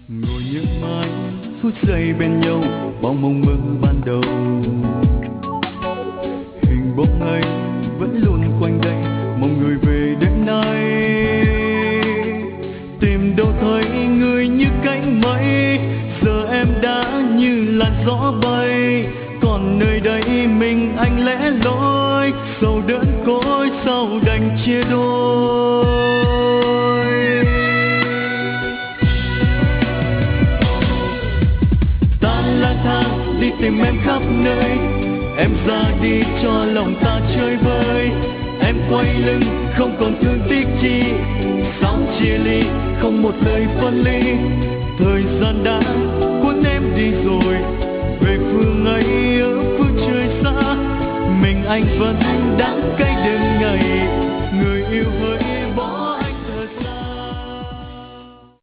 ngồi nhớ mãi phút giây bên nhau, bao mong mơ ban đầu. Hình bóng anh vẫn luôn quanh đây, mong người về đêm nay. Tìm đâu thấy người như cánh mây, giờ em đã như làn gió bay. Còn nơi đây mình anh lẻ loi, sầu đớn cõi sao đành chia đôi. Ta lang thang đi tìm em khắp nơi, em ra đi cho lòng ta chơi vơi. Em quay lưng không còn thương tiếc chi, sóng chia ly không một lời phân ly. Thời gian đã cuốn em đi rồi, về phương ấy ở phương trời xa. Mình anh vẫn đắng cay đêm ngày, người yêu hỡi